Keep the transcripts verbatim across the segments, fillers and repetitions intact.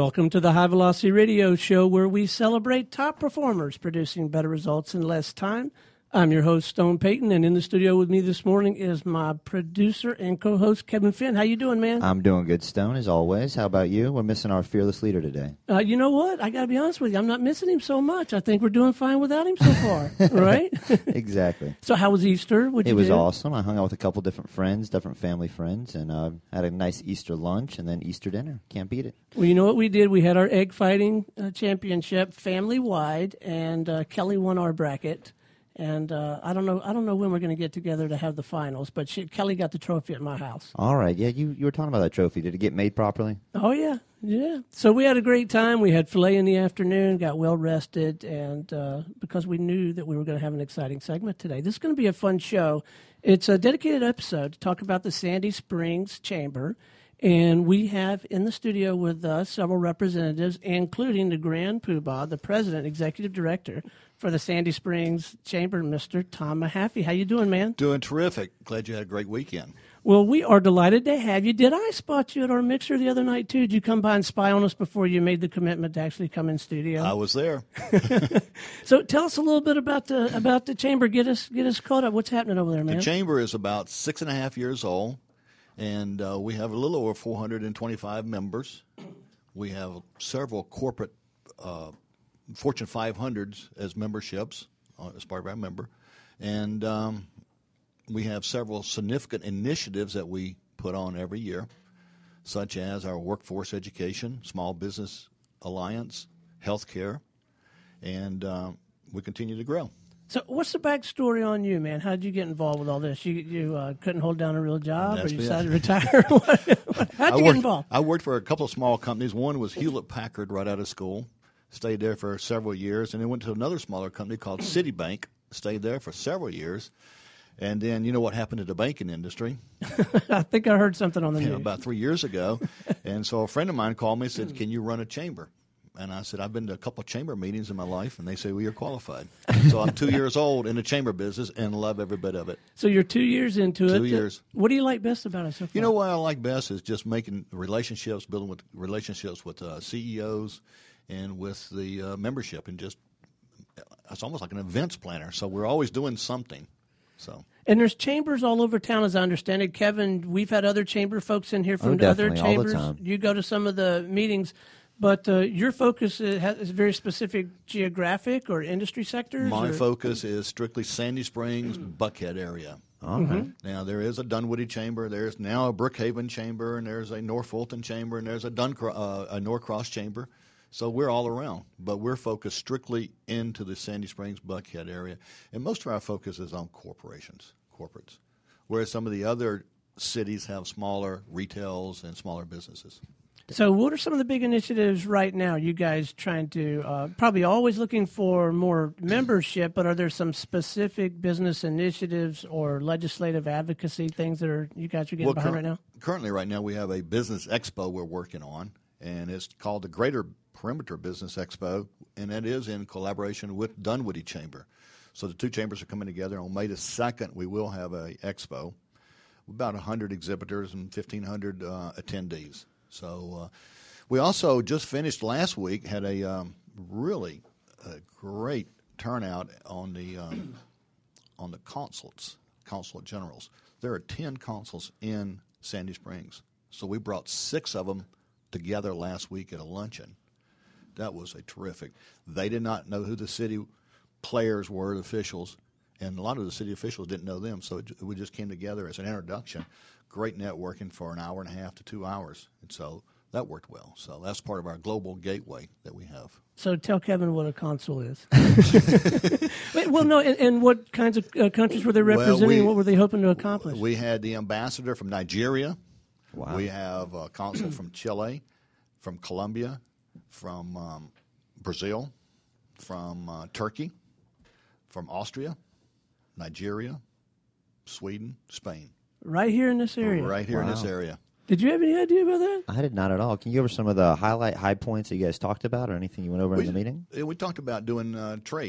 Welcome to the High Velocity Radio Show, where we celebrate top performers producing better results in less time. I'm your host, Stone Payton, and in the studio with me this morning is my producer and co-host, Kevin Finn. How you doing, man? I'm doing good, Stone, as always. How about you? We're missing our fearless leader today. Uh, you know what? I got to be honest with you. I'm not missing him so much. I think we're doing fine without him so far, right? Exactly. So how was Easter? What'd it you was do? awesome. I hung out with a couple different friends, different family friends, and uh, had a nice Easter lunch and then Easter dinner. Can't beat it. Well, you know what we did? We had our egg fighting uh, championship family-wide, and uh, Kelly won our bracket. And uh, I don't know. I don't know when we're going to get together to have the finals. But she, Kelly got the trophy at my house. All right. Yeah, you, you were talking about that trophy. Did it get made properly? Oh yeah, yeah. So we had a great time. We had filet in the afternoon. Got well rested, and uh, because we knew that we were going to have an exciting segment today, this is going to be a fun show. It's a dedicated episode to talk about the Sandy Springs Chamber. And we have in the studio with us several representatives, including the Grand Poobah, the president, executive director for the Sandy Springs Chamber, Mister Tom Mahaffey. How you doing, man? Doing terrific. Glad you had a great weekend. Well, we are delighted to have you. Did I spot you at our mixer the other night, too? Did you come by and spy on us before you made the commitment to actually come in studio? I was there. So tell us a little bit about the about the chamber. Get us get us caught up. What's happening over there, man? The chamber is about six and a half years old. And uh, we have a little over four hundred twenty-five members. We have several corporate uh, Fortune five hundreds as memberships, uh, as part of our member. And um, we have several significant initiatives that we put on every year, such as our workforce education, small business alliance, healthcare, and uh, we continue to grow. So what's the backstory on you, man? How did you get involved with all this? You you uh, couldn't hold down a real job, That's or you it. decided to retire? How did you I worked, get involved? I worked for a couple of small companies. One was Hewlett-Packard right out of school. Stayed there for several years. And then went to another smaller company called Citibank. Stayed there for several years. And then you know what happened to the banking industry? I think I heard something on the You news. know, about three years ago. And so a friend of mine called me and said, can you run a chamber? And I said, I've been to a couple of chamber meetings in my life, and they say, well, you're qualified. So I'm two years old in the chamber business and love every bit of it. So you're two years into it. Two years. What do you like best about it so far? You know what I like best is just making relationships, building with relationships with uh, C E Os and with the uh, membership, and just it's almost like an events planner. So we're always doing something. So. And there's chambers all over town, as I understand it. Kevin, we've had other chamber folks in here from Oh, other definitely, all the chambers. time. You go to some of the meetings. But uh, your focus is, has, is very specific geographic or industry sectors? My or? focus is strictly Sandy Springs, Buckhead area. All right. Mm-hmm. Now, there is a Dunwoody chamber. There's now a Brookhaven chamber, and there's a North Fulton chamber, and there's a, Duncro- uh, a Norcross chamber. So we're all around. But we're focused strictly into the Sandy Springs, Buckhead area. And most of our focus is on corporations, corporates, whereas some of the other cities have smaller retails and smaller businesses. So what are some of the big initiatives right now? You guys trying to uh, probably always looking for more membership, but are there some specific business initiatives or legislative advocacy things that are you guys are getting Well, behind cur- right now? Currently, right now, we have a business expo we're working on, and it's called the Greater Perimeter Business Expo, and that is in collaboration with Dunwoody Chamber. So the two chambers are coming together. On May the second, we will have a expo, about one hundred exhibitors and fifteen hundred uh, attendees. So uh, we also just finished last week, had a um, really uh, great turnout on the um, on the consulates, consulate generals. There are ten consuls in Sandy Springs. So we brought six of them together last week at a luncheon. That was a terrific. They did not know who the city players were, the officials, and a lot of the city officials didn't know them. So it, we just came together as an introduction. Great networking for an hour and a half to two hours. And so that worked well. So that's part of our global gateway that we have. So tell Kevin what a consul is. Wait, well, no, and, and what kinds of uh, countries were they representing? Well, we, what were they hoping to accomplish? We had the ambassador from Nigeria. Wow. We have a consul from Chile, from Colombia, from um, Brazil, from uh, Turkey, from Austria, Nigeria, Sweden, Spain. Right here in this area? Right here Wow. in this area. Did you have any idea about that? I did not at all. Can you go over some of the highlight high points that you guys talked about, or anything you went over We, in the meeting? we talked about doing uh, trade.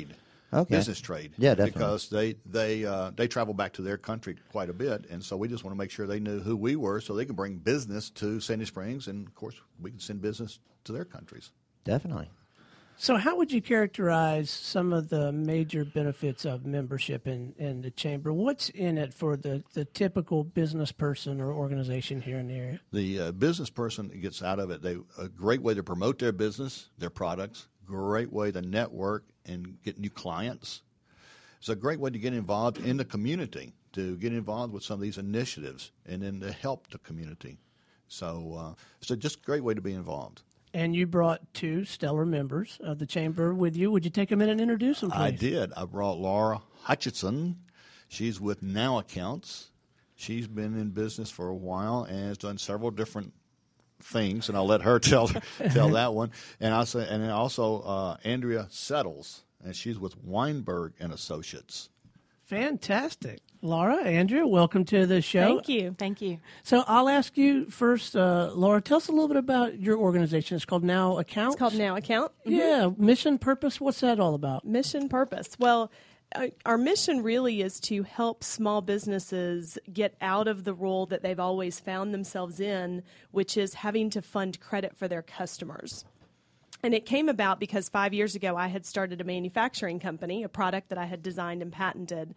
Okay. business trade. Yeah, definitely. Because they they uh, they travel back to their country quite a bit, and so we just want to make sure they knew who we were, so they can bring business to Sandy Springs, and of course we can send business to their countries. Definitely. So how would you characterize some of the major benefits of membership in, in the chamber? What's in it for the, the typical business person or organization here in the area? The uh, business person gets out of it they a great way to promote their business, their products, great way to network and get new clients. It's a great way to get involved in the community, to get involved with some of these initiatives, and then to help the community. So uh, it's a just great way to be involved. And you brought two stellar members of the chamber with you. Would you take a minute and introduce them, please? I did. I brought Laura Hutchinson. She's with Now Accounts. She's been in business for a while and has done several different things, and I'll let her tell tell that one. And also, and then also uh, Andrea Settles, and she's with Weinberg and Associates. Fantastic. Laura, Andrea, welcome to the show. Thank you. Thank you. So I'll ask you first, uh, Laura, tell us a little bit about your organization. It's called Now Accounts. It's called Now Account. Mm-hmm. Yeah. Mission, purpose, what's that all about? Mission, purpose. Well, uh, our mission really is to help small businesses get out of the role that they've always found themselves in, which is having to fund credit for their customers. And it came about because five years ago I had started a manufacturing company, a product that I had designed and patented.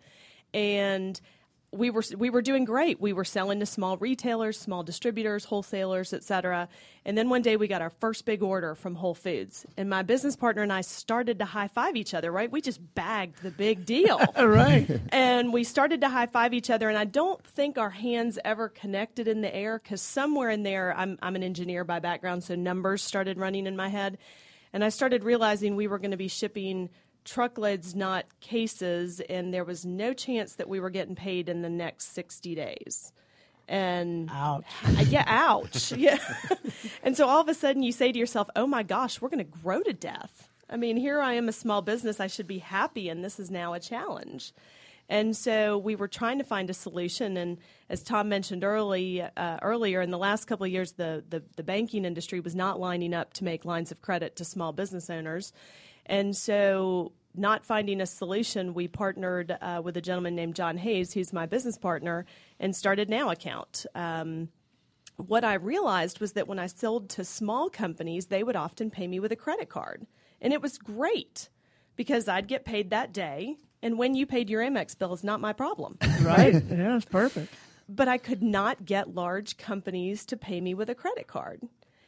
And we were we were doing great. We were selling to small retailers, small distributors, wholesalers, et cetera. And then one day we got our first big order from Whole Foods. And my business partner and I started to high-five each other, right? We just bagged the big deal. Right. And we started to high-five each other. And I don't think our hands ever connected in the air because somewhere in there, I'm, I'm an engineer by background, so numbers started running in my head. And I started realizing we were going to be shipping truckloads, not cases, and there was no chance that we were getting paid in the next sixty days. And ouch. Yeah, ouch. Yeah. And so all of a sudden you say to yourself, oh my gosh, we're going to grow to death. I mean, here I am, a small business. I should be happy, and this is now a challenge. And so we were trying to find a solution. And as Tom mentioned early, uh, earlier, in the last couple of years, the, the, the banking industry was not lining up to make lines of credit to small business owners. And so not finding a solution, we partnered uh, with a gentleman named John Hayes, who's my business partner, and started Now Account. Um, what I realized was that when I sold to small companies, they would often pay me with a credit card. And it was great because I'd get paid that day. And when you paid your Amex bill is not my problem. Right. Yeah, it's perfect. But I could not get large companies to pay me with a credit card.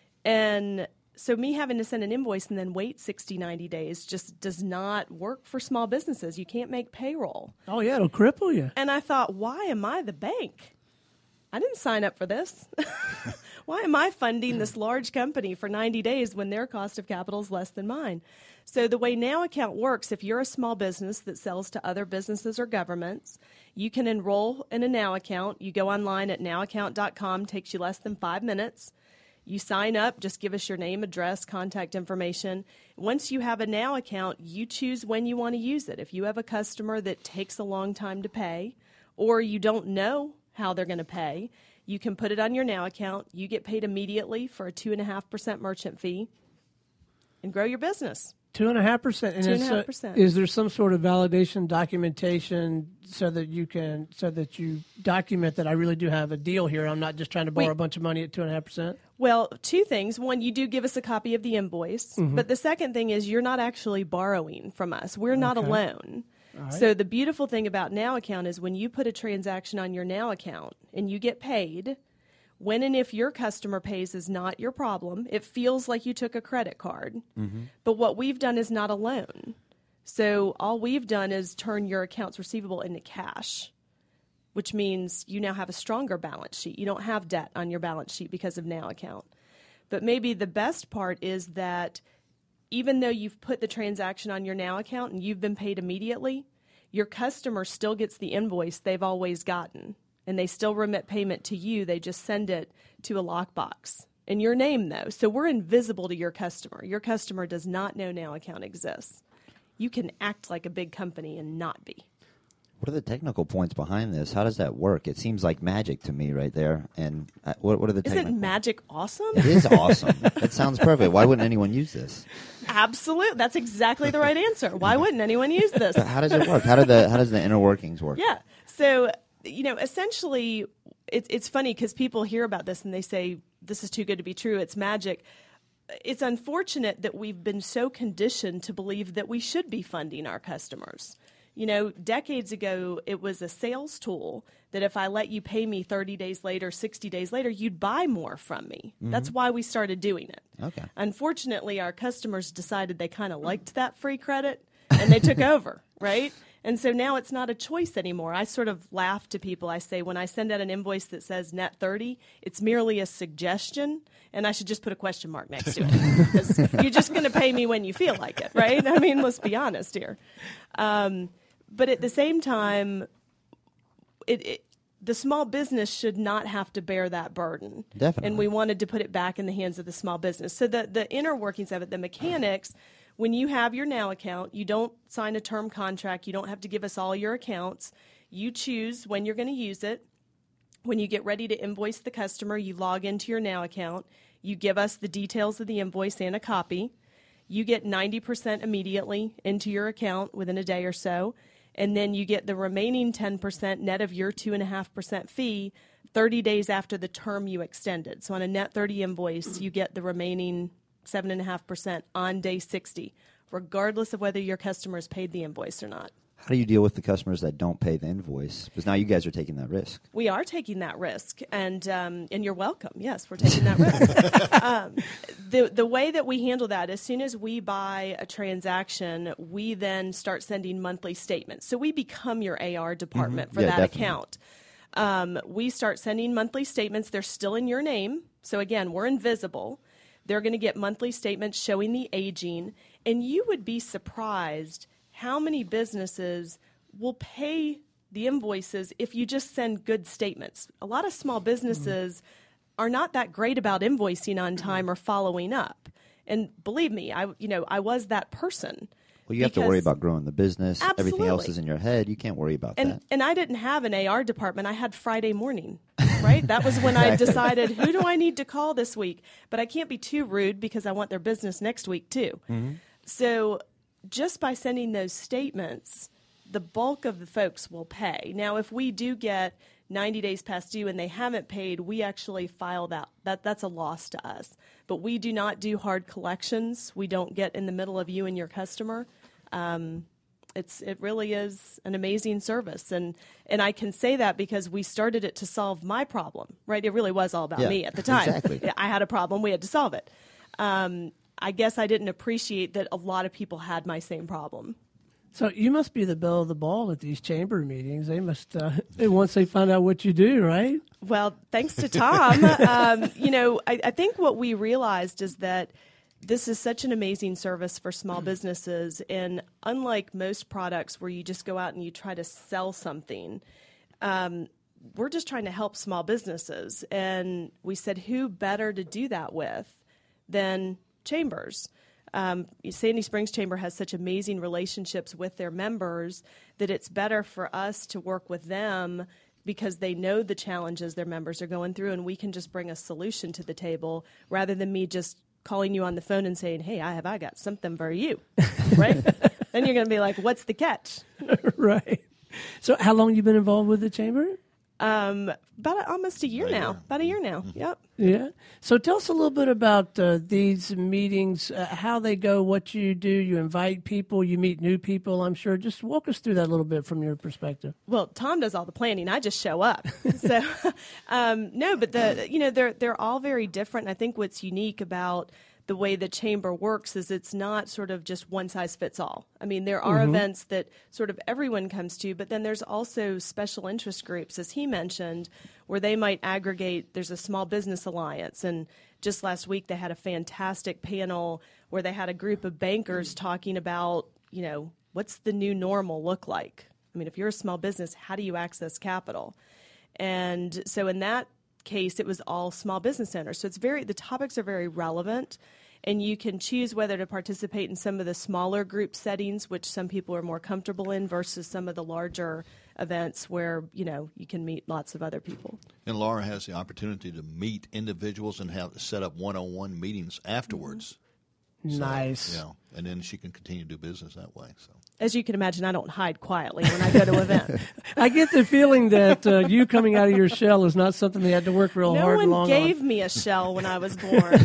And so me having to send an invoice and then wait sixty, ninety days just does not work for small businesses. You can't make payroll. Oh, yeah, it'll cripple you. And I thought, why am I the bank? I didn't sign up for this. Why am I funding this large company for ninety days when their cost of capital is less than mine? So the way Now Account works, if you're a small business that sells to other businesses or governments, you can enroll in a Now Account. You go online at now account dot com, takes you less than five minutes. You sign up, just give us your name, address, contact information. Once you have a Now Account, you choose when you want to use it. If you have a customer that takes a long time to pay, or you don't know how they're going to pay, you can put it on your Now Account. You get paid immediately for a two point five percent merchant fee and grow your business. Two and a half percent. And Two and a it's, half uh, percent. Is there some sort of validation documentation so that you can so that you document that I really do have a deal here? I'm not just trying to borrow We- a bunch of money at two and a half percent. Well, two things. One, you do give us a copy of the invoice. Mm-hmm. But the second thing is you're not actually borrowing from us. We're not Okay. alone. All right. So the beautiful thing about Now Account is when you put a transaction on your Now Account and you get paid, when and if your customer pays is not your problem. It feels like you took a credit card. Mm-hmm. But what we've done is not a loan. So all we've done is turn your accounts receivable into cash, which means you now have a stronger balance sheet. You don't have debt on your balance sheet because of Now Account. But maybe the best part is that even though you've put the transaction on your Now Account and you've been paid immediately, your customer still gets the invoice they've always gotten. And they still remit payment to you. They just send it to a lockbox in your name, though. So we're invisible to your customer. Your customer does not know Now Account exists. You can act like a big company and not be. What are the technical points behind this? How does that work? It seems like magic to me right there. And uh, what, what are the technical Isn't magic awesome? It is awesome. That sounds perfect. Why wouldn't anyone use this? Absolutely. That's exactly the right answer. Why wouldn't anyone use this? But how does it work? How do the how does the inner workings work? Yeah. So, you know, essentially, it's it's funny because people hear about this and they say, this is too good to be true. It's magic. It's unfortunate that we've been so conditioned to believe that we should be funding our customers. You know, decades ago, it was a sales tool that if I let you pay me thirty days later, sixty days later, you'd buy more from me. Mm-hmm. That's why we started doing it. Okay. Unfortunately, our customers decided they kind of liked that free credit, and they took over, right? And so now it's not a choice anymore. I sort of laugh to people. I say, when I send out an invoice that says net thirty, it's merely a suggestion, and I should just put a question mark next to it. Because you're just going to pay me when you feel like it, right? I mean, let's be honest here. Um, but at the same time, it, it, the small business should not have to bear that burden. Definitely. And we wanted to put it back in the hands of the small business. So the, the inner workings of it, the mechanics, when you have your Now account, you don't sign a term contract. You don't have to give us all your accounts. You choose when you're going to use it. When you get ready to invoice the customer, you log into your Now account. You give us the details of the invoice and a copy. You get ninety percent immediately into your account within a day or so. And then you get the remaining ten percent net of your two point five percent fee thirty days after the term you extended. So on a net thirty invoice, you get the remaining seven point five percent on day sixty, regardless of whether your customers paid the invoice or not. How do you deal with the customers that don't pay the invoice? Because now you guys are taking that risk. We are taking that risk, and um, and you're welcome. Yes, we're taking that risk. um, the the way that we handle that, as soon as we buy a transaction, we then start sending monthly statements. So we become your A R department Mm-hmm. for Yeah, that definitely. account. Um, we start sending monthly statements. They're still in your name. So again, we're invisible. They're going to get monthly statements showing the aging, and you would be surprised how many businesses will pay the invoices if you just send good statements. A lot of small businesses mm. are not that great about invoicing on time or following up. And believe me, I you know I was that person. Well, you have to worry about growing the business. Absolutely. Everything else is in your head. You can't worry about and, that. And I didn't have an A R department. I had Friday morning, right? That was when I decided, who do I need to call this week? But I can't be too rude because I want their business next week too. Mm-hmm. So just by sending those statements, the bulk of the folks will pay. Now, if we do get ninety days past due and they haven't paid, we actually file that. that. That's a loss to us. But we do not do hard collections. We don't get in the middle of you and your customer. Um, it's it really is an amazing service. And, and I can say that because we started it to solve my problem, right? It really was all about Yeah, me at the time. exactly. I had a problem. We had to solve it. Um, I guess I didn't appreciate that a lot of people had my same problem. So you must be the belle of the ball at these chamber meetings. They must, uh, once they find out what you do, right? Well, thanks to Tom. um, you know, I, I think what we realized is that this is such an amazing service for small businesses. And unlike most products where you just go out and you try to sell something, um, we're just trying to help small businesses. And we said, who better to do that with than chambers? Um, Sandy Springs Chamber has such amazing relationships with their members that it's better for us to work with them because they know the challenges their members are going through, and we can just bring a solution to the table rather than me just calling you on the phone and saying, hey, I have I got something for you, right? Then you're going to be like, what's the catch? Right. So how long you been involved with the chamber? Um, about a, almost a year About a now. year. About a year now. Mm-hmm. Yep. Yeah. So tell us a little bit about uh, these meetings, uh, how they go, what you do. You invite people, you meet new people, I'm sure. Just walk us through that a little bit from your perspective. Well, Tom does all the planning. I just show up. so, um, no, but the you know they're they're all very different. I think what's unique about the way the chamber works is it's not sort of just one size fits all. I mean, there are mm-hmm. events that sort of everyone comes to, but then there's also special interest groups, as he mentioned, where they might aggregate. There's a small business alliance, and just last week they had a fantastic panel where they had a group of bankers talking about, you know, what's the new normal look like? I mean, if you're a small business, how do you access capital? And so in that case, it was all small business owners. So it's very, the topics are very relevant. and you can choose whether to participate in some of the smaller group settings, which some people are more comfortable in, versus some of the larger events where, you know, you can meet lots of other people. And Laura has the opportunity to meet individuals and have set up one-on-one meetings afterwards. Mm-hmm. Nice. So, you know, and then she can continue to do business that way. So, as you can imagine, I don't hide quietly when I go to events. I get the feeling that uh, you coming out of your shell is not something they had to work real no hard and one long gave on. me a shell when I was born.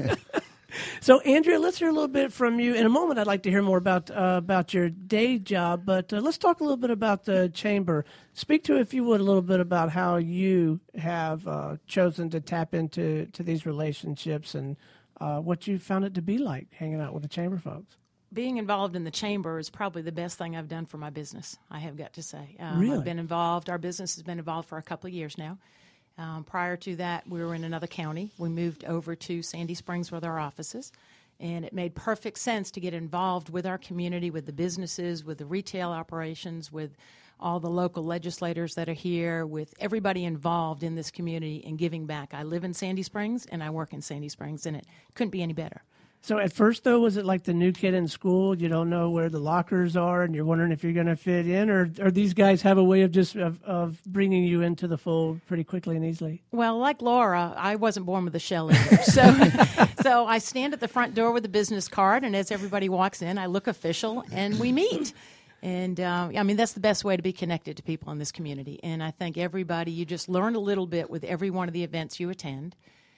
So, Andrea, let's hear a little bit from you. In a moment, I'd like to hear more about uh, about your day job, but uh, let's talk a little bit about the Chamber. Speak to, if you would, a little bit about how you have uh, chosen to tap into to these relationships and uh, what you found it to be like hanging out with the Chamber folks. Being involved in the Chamber is probably the best thing I've done for my business, I have got to say. Um, Really? I've been involved. Our business has been involved for a couple of years now. Um, prior to that, we were in another county. We moved over to Sandy Springs with our offices, and it made perfect sense to get involved with our community, with the businesses, with the retail operations, with all the local legislators that are here, with everybody involved in this community and giving back. I live in Sandy Springs, and I work in Sandy Springs, and it couldn't be any better. So at first, though, was it like the new kid in school? You don't know where the lockers are, and you're wondering if you're going to fit in, or or these guys have a way of just of, of bringing you into the fold pretty quickly and easily? Well, like Laura, I wasn't born with a shell either. So, so I stand at the front door with a business card, and as everybody walks in, I look official, and we meet. And, uh, I mean, that's the best way to be connected to people in this community. And I think everybody, you just learn a little bit with every one of the events you attend.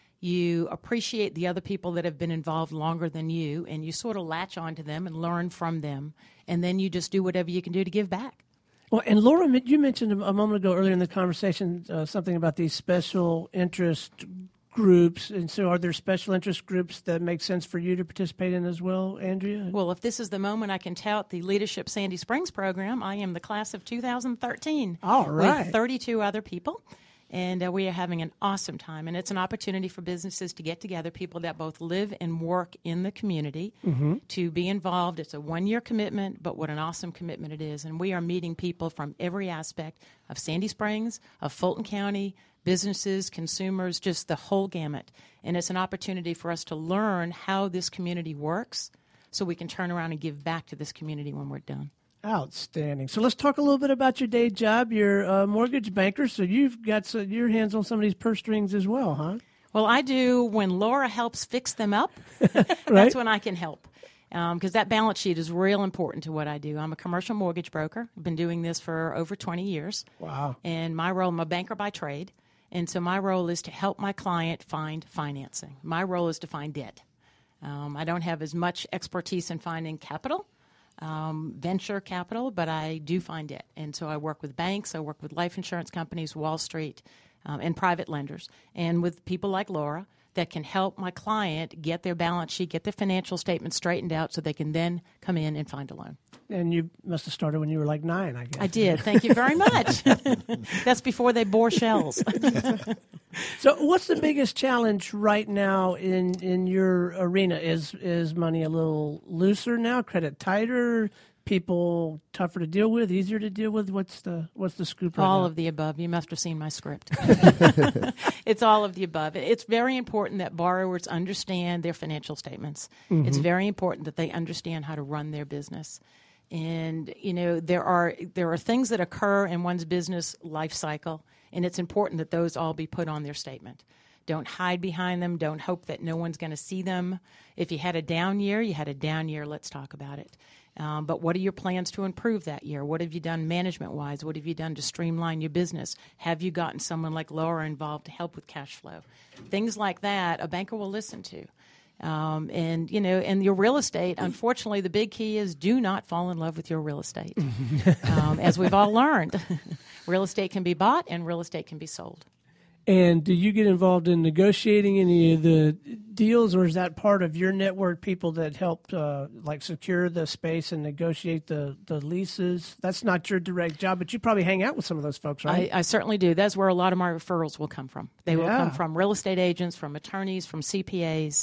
You appreciate the other people that have been involved longer than you, and you sort of latch onto them and learn from them, and then you just do whatever you can do to give back. Well, and Laura, you mentioned a moment ago earlier in the conversation uh, something about these special interest groups, and so are there special interest groups that make sense for you to participate in as well, Andrea? Well, if this is the moment I can tout the Leadership Sandy Springs program, I am the class of two thousand thirteen. All right. With thirty-two other people. And uh, we are having an awesome time. And it's an opportunity for businesses to get together, people that both live and work in the community, mm-hmm. to be involved. It's a one-year commitment, but what an awesome commitment it is. And we are meeting people from every aspect of Sandy Springs, of Fulton County, businesses, consumers, just the whole gamut. And it's an opportunity for us to learn how this community works so we can turn around and give back to this community when we're done. Outstanding. So let's talk a little bit about your day job. You're a mortgage banker, so you've got some, your hands on some of these purse strings as well, huh? Well, I do. When Laura helps fix them up, right? That's when I can help. Because um, that balance sheet is real important to what I do. I'm a commercial mortgage broker. I've been doing this for over twenty years. Wow. And my role, I'm a banker by trade. And so my role is to help my client find financing. My role is to find debt. Um, I don't have as much expertise in finding capital. Um, venture capital, but I do find it. And so I work with banks, I work with life insurance companies, Wall Street, um, and private lenders, and with people like Laura that can help my client get their balance sheet, get their financial statement straightened out so they can then come in and find a loan. And you must have started when you were like nine, I guess. I did. Thank you very much. That's before they bore shells. So what's the biggest challenge right now in, in your arena? Is is money a little looser now, credit tighter, people tougher to deal with, easier to deal with? What's the what's the scoop right All now? of the above. You must have seen my script. It's all of the above. It's very important that borrowers understand their financial statements. Mm-hmm. It's very important that they understand how to run their business. And, you know, there are there are things that occur in one's business life cycle, and it's important that those all be put on their statement. Don't hide behind them. Don't hope that no one's going to see them. If you had a down year, you had a down year. Let's talk about it. Um, but what are your plans to improve that year? What have you done management-wise? What have you done to streamline your business? Have you gotten someone like Laura involved to help with cash flow? Things like that a banker will listen to. Um, and, you know, and your real estate, unfortunately, the big key is do not fall in love with your real estate. um, as we've all learned, real estate can be bought and real estate can be sold. And do you get involved in negotiating any of the deals, or is that part of your network, people that help uh, like secure the space and negotiate the, the leases? That's not your direct job, but you probably hang out with some of those folks, right? I, I certainly do. That's where a lot of my referrals will come from. They will Yeah. come from real estate agents, from attorneys, from C P As.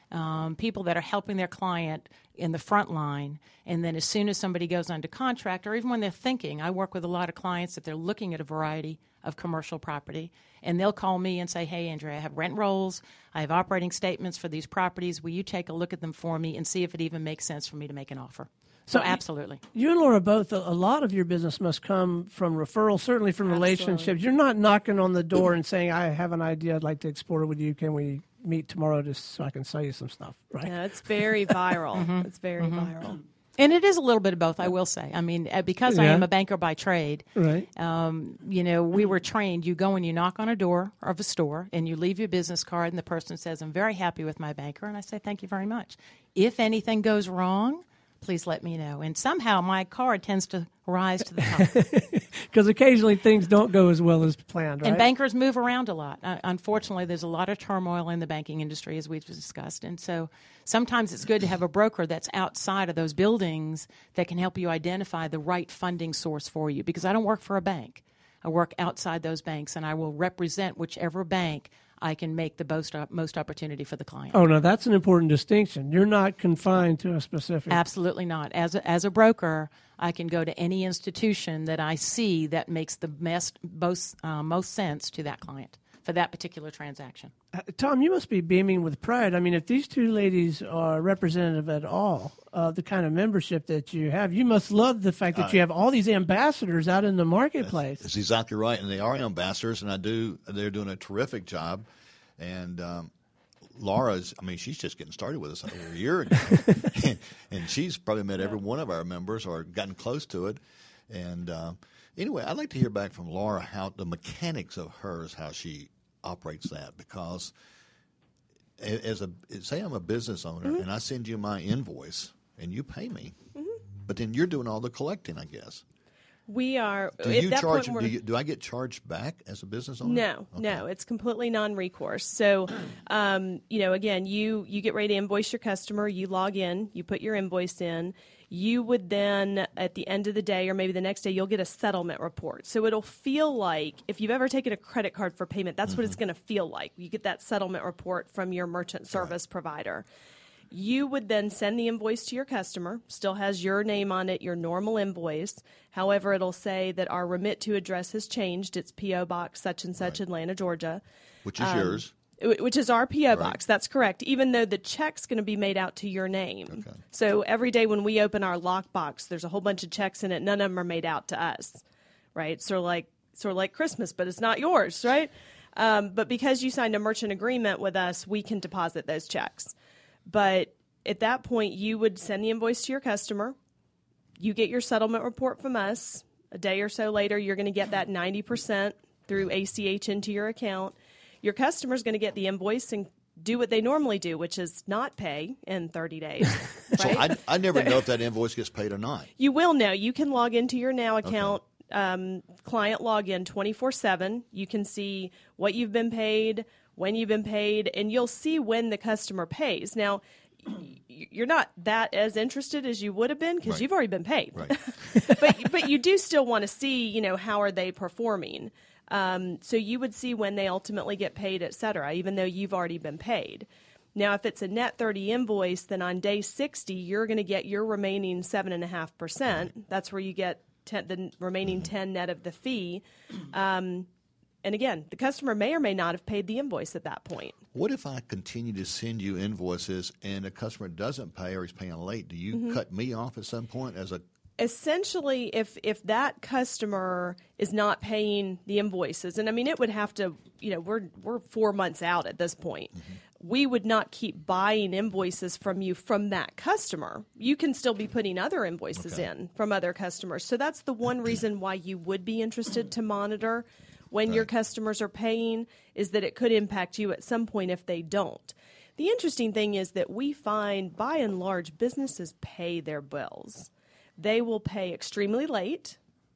um, people that are helping their client in the front line. And then as soon as somebody goes under contract, or even when they're thinking, I work with a lot of clients that they're looking at a variety of commercial property, and they'll call me and say, hey, Andrea, I have rent rolls, I have operating statements for these properties. Will you take a look at them for me and see if it even makes sense for me to make an offer? So, so absolutely. You and Laura both, a lot of your business must come from referrals, certainly from absolutely. relationships. You're not knocking on the door and saying, I have an idea, I'd like to explore it with you. Can we meet tomorrow just so I can sell you some stuff, right? Yeah, it's very viral. mm-hmm. It's very mm-hmm. viral. And it is a little bit of both, I will say. I mean, because yeah. I am a banker by trade, right. um, you know, we were trained. You go and you knock on a door of a store, and you leave your business card, and the person says, I'm very happy with my banker. And I say, thank you very much. If anything goes wrong, please let me know. And somehow my card tends to rise to the top. Because occasionally things don't go as well as planned, right? And bankers move around a lot. Uh, unfortunately, there's a lot of turmoil in the banking industry, as we've discussed. And so sometimes it's good to have a broker that's outside of those buildings that can help you identify the right funding source for you. Because I don't work for a bank. I work outside those banks, and I will represent whichever bank I can make the most, most opportunity for the client. Oh, no, that's an important distinction. You're not confined to a specific... Absolutely not. As a, as a broker, I can go to any institution that I see that makes the best, most, uh, most sense to that client for that particular transaction. Uh, Tom, you must be beaming with pride. I mean, if these two ladies are representative at all of the kind of membership that you have, you must love the fact that uh, you have all these ambassadors out in the marketplace. That's, that's exactly right, and they are ambassadors, and I do. They're doing a terrific job. And um, Laura's, I mean, she's just getting started with us over a year ago, and she's probably met every one of our members or gotten close to it. And uh, anyway, I'd like to hear back from Laura how the mechanics of hers, how she operates that, because as a say I'm a business owner mm-hmm. and I send you my invoice and you pay me, mm-hmm. but then you're doing all the collecting, I guess. We are. Do you charge? Do, you, do I get charged back as a business owner? No, okay. no. It's completely non-recourse. So, um, you know, again, you you get ready to invoice your customer. You log in. You put your invoice in. You would then, at the end of the day, or maybe the next day, you'll get a settlement report. So it'll feel like, if you've ever taken a credit card for payment, that's mm-hmm. what it's going to feel like. You get that settlement report from your merchant service right. provider. You would then send the invoice to your customer, still has your name on it, your normal invoice. However, it'll say that our remit to address has changed. It's P O Box such and such, right. Atlanta, Georgia. Which is um, yours. Which is our P O right. Box. That's correct, even though the check's going to be made out to your name. Okay. So every day when we open our lockbox, there's a whole bunch of checks in it. None of them are made out to us, right? Sort of like, sort of like Christmas, but it's not yours, right? Um, but because you signed a merchant agreement with us, we can deposit those checks. But at that point, you would send the invoice to your customer. You get your settlement report from us. A day or so later, you're going to get that ninety percent through A C H into your account. Your customer's going to get the invoice and do what they normally do, which is not pay in thirty days. Right? So I, I never know if that invoice gets paid or not. You will know. You can log into your Now account, okay. um, client login twenty-four seven. You can see what you've been paid, when you've been paid, and you'll see when the customer pays. Now, you're not that as interested as you would have been because right. you've already been paid. Right. but but you do still want to see, you know, how are they performing? Um, so you would see when they ultimately get paid, et cetera, even though you've already been paid. Now, if it's a net thirty invoice, then on day sixty, you're going to get your remaining seven point five percent. Right. That's where you get ten, the remaining mm-hmm. ten net of the fee. Um, and again, the customer may or may not have paid the invoice at that point. What if I continue to send you invoices and a customer doesn't pay or he's paying late? Do you mm-hmm. cut me off at some point as a Essentially, if if that customer is not paying the invoices, and I mean, it would have to, you know, we're we're four months out at this point. Mm-hmm. We would not keep buying invoices from you from that customer. You can still be putting other invoices okay. in from other customers. So that's the one reason why you would be interested to monitor when right. your customers are paying, is that it could impact you at some point if they don't. The interesting thing is that we find, by and large, businesses pay their bills. They will pay extremely late.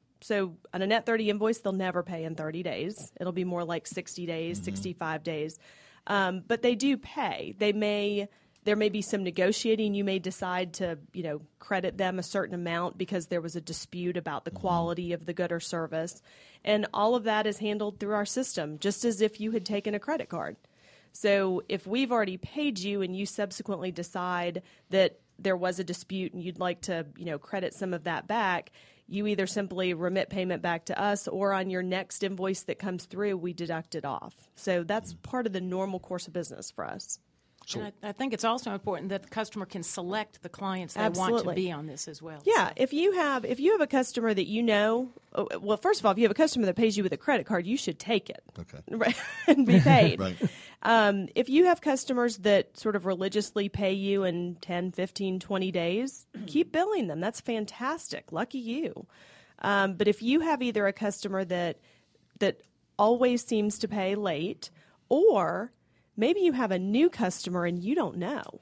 So on a net thirty invoice, they'll never pay in thirty days. It'll be more like sixty days, mm-hmm. sixty-five days. Um, but they do pay. They may there may be some negotiating. You may decide to, you know, credit them a certain amount because there was a dispute about the mm-hmm. quality of the good or service. And all of that is handled through our system, just as if you had taken a credit card. So if we've already paid you and you subsequently decide that there was a dispute and you'd like to, you know, credit some of that back, you either simply remit payment back to us, or on your next invoice that comes through, we deduct it off. So that's part of the normal course of business for us. So, And I, I think it's also important that the customer can select the clients they want Absolutely. to be on this as well. Yeah, So- if you have if you have a customer that you know, oh, well, first of all, if you have a customer that pays you with a credit card, you should take it, okay. right, and be paid. Right. Um, if you have customers that sort of religiously pay you in ten, fifteen, twenty days, keep billing them. That's fantastic. Lucky you. Um, but if you have either a customer that that always seems to pay late, or maybe you have a new customer and you don't know.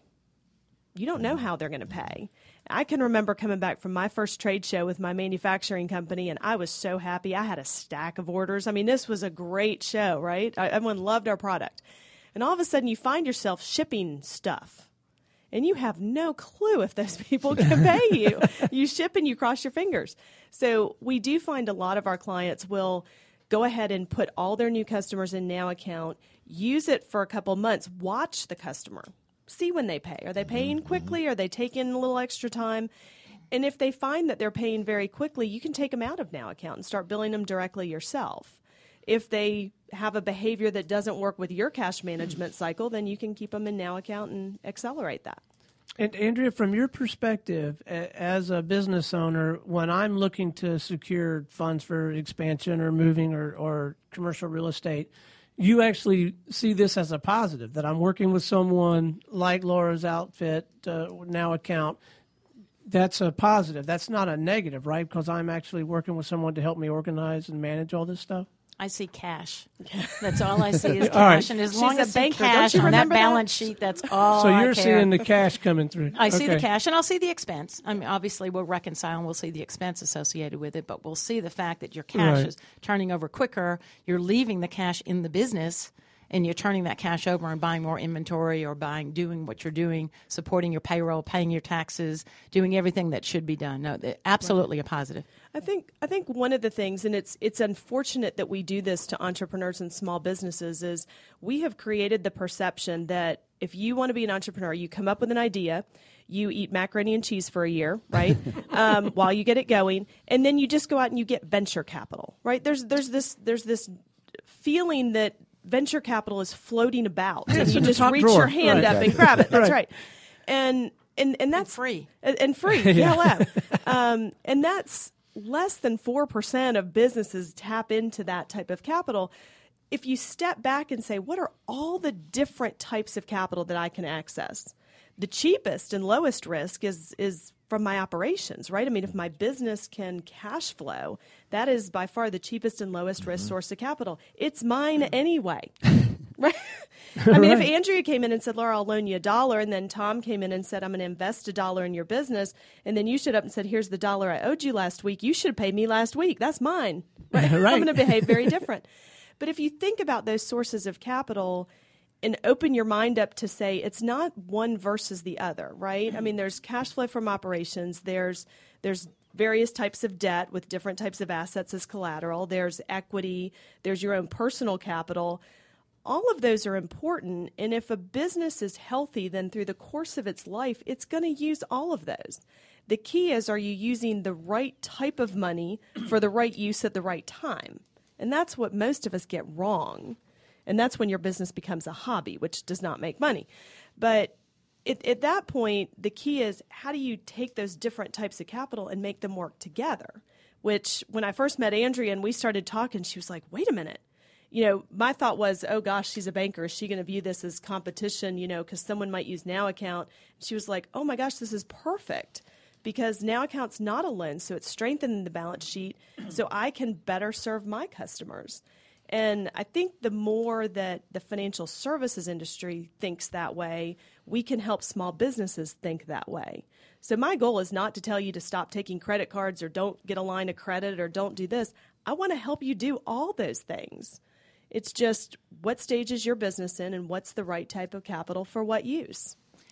You don't know how they're going to pay. I can remember coming back from my first trade show with my manufacturing company, and I was so happy. I had a stack of orders. I mean, this was a great show, right? Everyone loved our product. And all of a sudden, you find yourself shipping stuff, and you have no clue if those people can pay you. You ship and you cross your fingers. So we do find a lot of our clients will go ahead and put all their new customers in Now Account, use it for a couple months, watch the customer, see when they pay. Are they paying quickly? Are they taking a little extra time? And if they find that they're paying very quickly, you can take them out of Now Account and start billing them directly yourself. If they have a behavior that doesn't work with your cash management cycle, then you can keep them in Now Account and accelerate that. And Andrea, from your perspective a- as a business owner, when I'm looking to secure funds for expansion or moving or, or commercial real estate, you actually see this as a positive, that I'm working with someone like Laura's outfit, uh, Now Account. That's a positive. That's not a negative, right? Because I'm actually working with someone to help me organize and manage all this stuff. I see cash. That's all I see is cash. All right. And as She's long a as I see banker. Don't cash you on that remember that? balance sheet, that's all So I you're care. seeing the cash coming through. I see the Okay. cash, and I'll see the expense. I mean, obviously, we'll reconcile and we'll see the expense associated with it, but we'll see the fact that your cash Right. is turning over quicker. You're leaving the cash in the business, and you're turning that cash over and buying more inventory or buying, doing what you're doing, supporting your payroll, paying your taxes, doing everything that should be done. No, th- absolutely a positive. I think I think one of the things, and it's it's unfortunate that we do this to entrepreneurs and small businesses, is we have created the perception that if you want to be an entrepreneur, you come up with an idea, you eat macaroni and cheese for a year, right, um, while you get it going, and then you just go out and you get venture capital, right? There's there's this there's this feeling that venture capital is floating about, Yeah, and it's you in the just top reach drawer. your hand Right. up and grab it. That's Right. right, and and and that's free. and, and free. Yeah. um, and that's less than four percent of businesses tap into that type of capital. If you step back and say, what are all the different types of capital that I can access? The cheapest and lowest risk is is from my operations, right? I mean, if my business can cash flow, that is by far the cheapest and lowest risk source of capital. It's mine anyway. Right? I mean, if Right. Andrea came in and said, Laura, I'll loan you a dollar, and then Tom came in and said, I'm going to invest a dollar in your business, and then you stood up and said, here's the dollar I owed you last week. You should have paid me last week. That's mine. Right? Right. I'm going to behave very different. But if you think about those sources of capital and open your mind up to say it's not one versus the other, right? I mean, there's cash flow from operations. There's there's various types of debt with different types of assets as collateral. There's equity. There's your own personal capital. All of those are important, and if a business is healthy, then through the course of its life, it's going to use all of those. The key is, are you using the right type of money for the right use at the right time? And that's what most of us get wrong. And that's when your business becomes a hobby, which does not make money. But it, at that point, the key is, how do you take those different types of capital and make them work together? Which, when I first met Andrea and we started talking, she was like, wait a minute. You know, my thought was, oh, gosh, she's a banker. Is she going to view this as competition, you know, because someone might use Now Account? She was like, oh, my gosh, this is perfect, because Now Account's not a loan, so it's strengthening the balance sheet so I can better serve my customers. And I think the more that the financial services industry thinks that way, we can help small businesses think that way. So my goal is not to tell you to stop taking credit cards or don't get a line of credit or don't do this. I want to help you do all those things. It's just, what stage is your business in and what's the right type of capital for what use?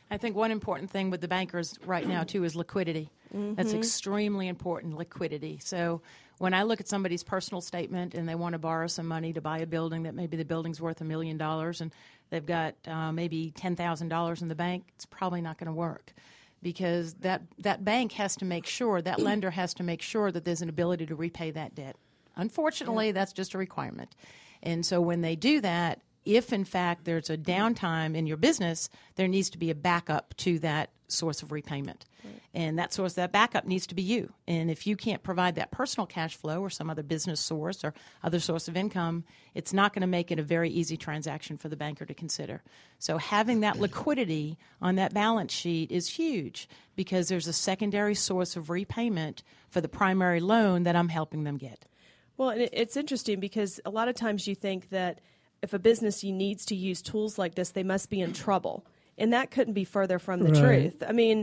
I think one important thing with the bankers right now, too, is liquidity. Mm-hmm. That's extremely important, liquidity. So when I look at somebody's personal statement and they want to borrow some money to buy a building that maybe the building's worth a million dollars and they've got uh, maybe ten thousand dollars in the bank, it's probably not going to work, because that, that bank has to make sure, that lender has to make sure that there's an ability to repay that debt. Unfortunately, yeah. that's just a requirement. And so when they do that, if in fact there's a downtime in your business, there needs to be a backup to that source of repayment. Right. And that source, that backup needs to be you. And if you can't provide that personal cash flow or some other business source or other source of income, it's not going to make it a very easy transaction for the banker to consider. So having that liquidity on that balance sheet is huge, because there's a secondary source of repayment for the primary loan that I'm helping them get. Well, and it's interesting because a lot of times you think that if a business needs to use tools like this, they must be in trouble. And that couldn't be further from the right. truth. I mean,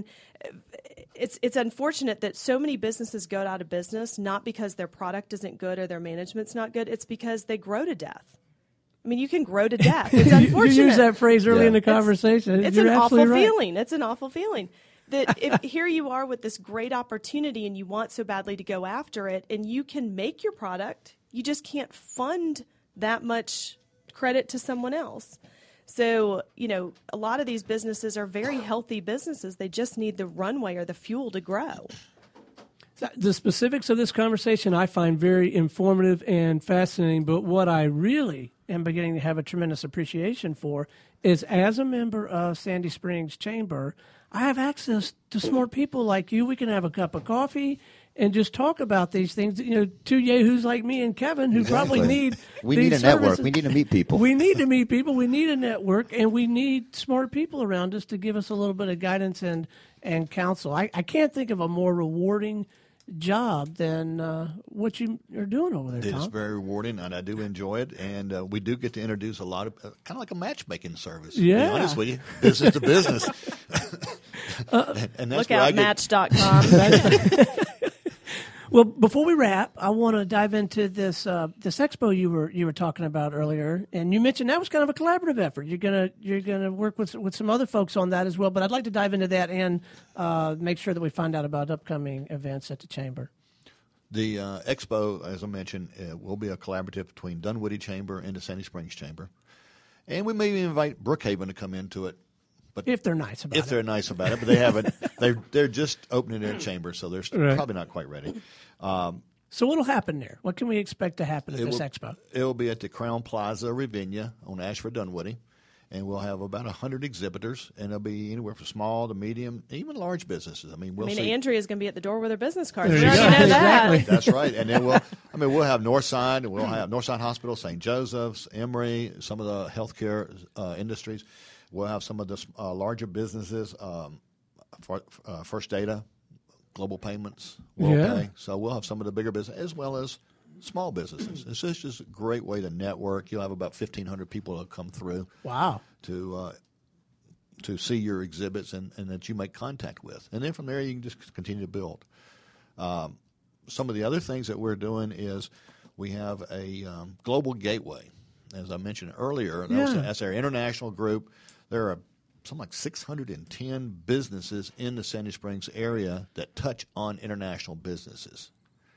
it's it's unfortunate that so many businesses go out of business, not because their product isn't good or their management's not good. It's because they grow to death. I mean, you can grow to death. It's unfortunate. You used that phrase early yeah. in the conversation. It's, it's You're an awful right. feeling. It's an awful feeling. That if here you are with this great opportunity and you want so badly to go after it, and you can make your product, you just can't fund that much credit to someone else. So, you know, a lot of these businesses are very healthy businesses. They just need the runway or the fuel to grow. The specifics of this conversation I find very informative and fascinating, but what I really am beginning to have a tremendous appreciation for is, as a member of Sandy Springs Chamber, I have access to smart people like you. We can have a cup of coffee and just talk about these things. You know, two yahoos like me and Kevin who exactly. probably need we these need a services. network. We need to meet people. We need to meet people. We need a network, and we need smart people around us to give us a little bit of guidance and and counsel. I, I can't think of a more rewarding job than uh, what you are doing over there, It Tom. is very rewarding, and I do enjoy it. And uh, we do get to introduce a lot of uh, kind of like a matchmaking service. Yeah. To be honest with you, business to business. uh, and, and that's Look out, I get, Match dot com. Well, before we wrap, I want to dive into this uh, this expo you were you were talking about earlier, and you mentioned that was kind of a collaborative effort. You're gonna you're gonna work with with some other folks on that as well. But I'd like to dive into that and uh, make sure that we find out about upcoming events at the chamber. The uh, expo, as I mentioned, uh, will be a collaborative between Dunwoody Chamber and the Sandy Springs Chamber, and we may invite Brookhaven to come into it. But if they're nice about if it. If they're nice about it, but they haven't. they're they're just opening their chamber, so they're right. probably not quite ready. Um, so what'll happen there? What can we expect to happen at this will, expo? It will be at the Crown Plaza Ravinia on Ashford Dunwoody, and we'll have about a hundred exhibitors, and it'll be anywhere from small to medium, even large businesses. I mean, we'll I mean, see. Andrea's going to be at the door with her business cards. There We you already go. know that. Exactly. That's right. And then we'll, I mean, we'll have Northside, and we'll have Northside Hospital, Saint Joseph's, Emory, some of the healthcare uh, industries. We'll have some of the uh, larger businesses, um, for, uh, First Data, Global Payments, WorldPay. Yeah. So we'll have some of the bigger businesses as well as small businesses. It's just, just a great way to network. You'll have about fifteen hundred people that come through. Wow. To uh, to see your exhibits and, and that you make contact with. And then from there you can just continue to build. Um, some of the other things that we're doing is we have a um, global gateway. As I mentioned earlier, yeah. that's our international group. There are something like six hundred ten businesses in the Sandy Springs area that touch on international businesses.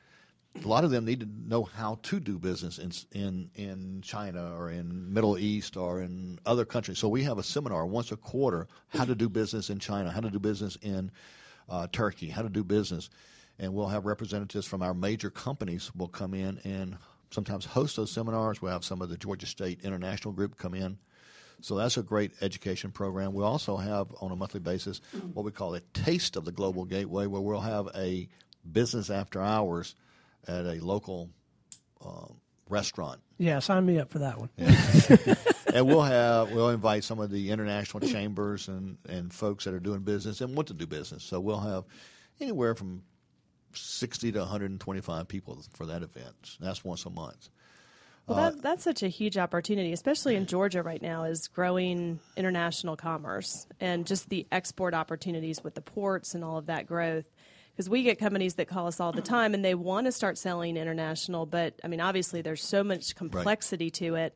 A lot of them need to know how to do business in in in China or in Middle East or in other countries. So we have a seminar once a quarter, how to do business in China, how to do business in uh, Turkey, how to do business. And we'll have representatives from our major companies will come in and sometimes host those seminars. We'll have some of the Georgia State International Group come in. So that's a great education program. We also have, on a monthly basis, what we call a Taste of the Global Gateway, where we'll have a business after hours at a local uh, restaurant. Yeah, sign me up for that one. Yeah. And we'll have we'll invite some of the international chambers and, and folks that are doing business and want to do business. So we'll have anywhere from sixty to one hundred twenty-five people for that event. That's once a month. Well, that, that's such a huge opportunity, especially in Georgia right now, is growing international commerce and just the export opportunities with the ports and all of that growth. Because we get companies that call us all the time, and they want to start selling international, but, I mean, obviously there's so much complexity right. to it.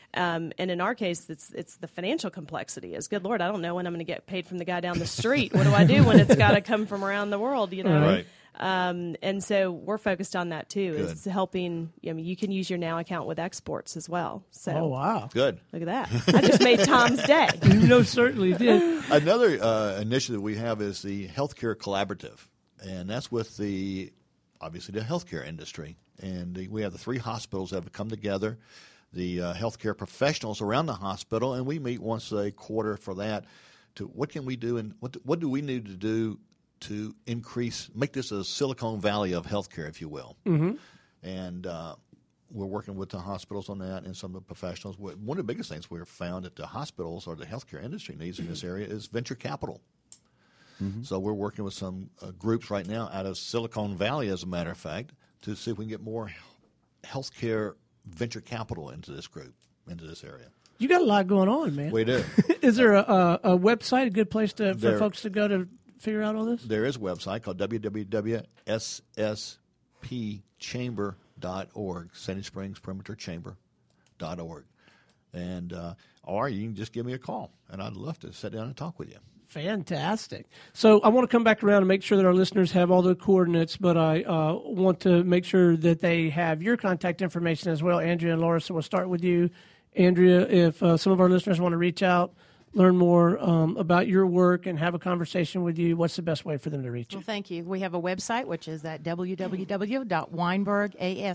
Um, and in our case, it's it's the financial complexity. Is good Lord, I don't know when I'm going to get paid from the guy down the street. What do I do when it's got to come from around the world? You know. Right. Um, and so we're focused on that too. Good. Is helping. I mean, you can use your Now account with exports as well. So Oh, wow. Good. look at that. I just made Tom's day. You know, certainly did. Another uh, initiative we have is the Healthcare Collaborative, and that's with the obviously the healthcare industry. And the, we have the three hospitals that have come together, the uh, healthcare professionals around the hospital, and we meet once a quarter for that. To what can we do, and what what do we need to do to increase, make this a Silicon Valley of healthcare, if you will. Mm-hmm. And uh, we're working with the hospitals on that and some of the professionals. One of the biggest things we've found that the hospitals or the healthcare industry needs in this area is venture capital. Mm-hmm. So we're working with some uh, groups right now out of Silicon Valley, as a matter of fact, to see if we can get more healthcare venture capital into this group, into this area. You got a lot going on, man. We do. Is there a, a, a website, a good place to, for There- folks to go to figure out all this? There is a website called w w w dot s s p chamber dot org, Sandy Springs Perimeter Chamber dot org. And, uh, or you can just give me a call, and I'd love to sit down and talk with you. Fantastic. So I want to come back around and make sure that our listeners have all the coordinates, but I uh, want to make sure that they have your contact information as well, Andrea and Laura. So we'll start with you, Andrea. If uh, some of our listeners want to reach out, learn more um, about your work and have a conversation with you, what's the best way for them to reach you? Well, thank you. We have a website, which is at w w w dot weinberg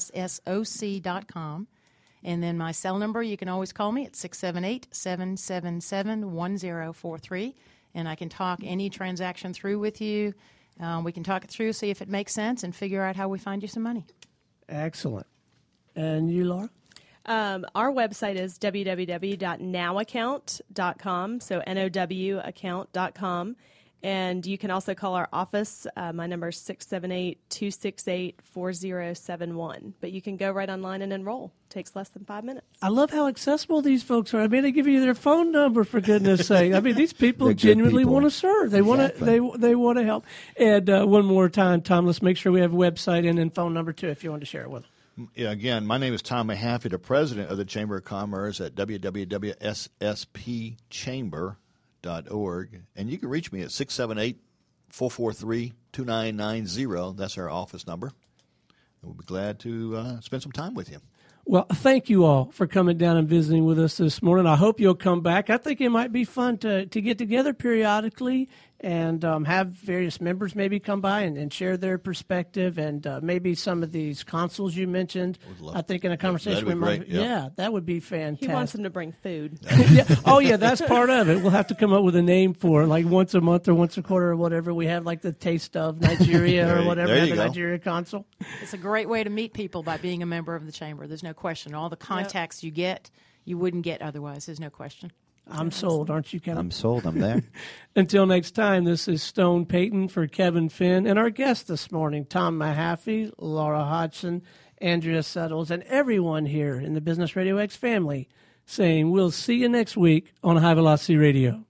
assoc dot com. And then my cell number, you can always call me at six seven eight, seven seven seven, one zero four three. And I can talk any transaction through with you. Um, we can talk it through, see if it makes sense, and figure out how we find you some money. Excellent. And you, Laura? Um, our website is w w w dot now account dot com, so N O W account dot com. And you can also call our office. Uh, my number is six seven eight, two six eight, four zero seven one. But you can go right online and enroll. Takes less than five minutes. I love how accessible these folks are. I mean, they give you their phone number, for goodness sake. I mean, these people They're good genuinely people. want to serve. They Exactly. want to. They they want to help. And uh, one more time, Tom, let's make sure we have a website and then phone number too, if you want to share it with them. Yeah, again, my name is Tom Mahaffey, the president of the Chamber of Commerce at w w w dot s s p chamber dot org. And you can reach me at six seven eight, four four three, two nine nine zero. That's our office number. And we'll be glad to uh, spend some time with you. Well, thank you all for coming down and visiting with us this morning. I hope you'll come back. I think it might be fun to, to get together periodically and um, have various members maybe come by and, and share their perspective and uh, maybe some of these consoles you mentioned. love I think in a conversation that'd be we might. great, yeah. yeah, that would be fantastic. He wants them to bring food. yeah. Oh, yeah, that's part of it. We'll have to come up with a name for it, like once a month or once a quarter or whatever. We have like the Taste of Nigeria There or you- whatever, there have you the go. Nigeria console. It's a great way to meet people by being a member of the Chamber. There's no question. All the contacts you get, you wouldn't get otherwise. There's no question. I'm sold, aren't you, Kevin? I'm sold. I'm there. Until next time, this is Stone Payton for Kevin Finn and our guest this morning, Tom Mahaffey, Laura Hodgson, Andrea Settles, and everyone here in the Business Radio X family saying we'll see you next week on High Velocity Radio.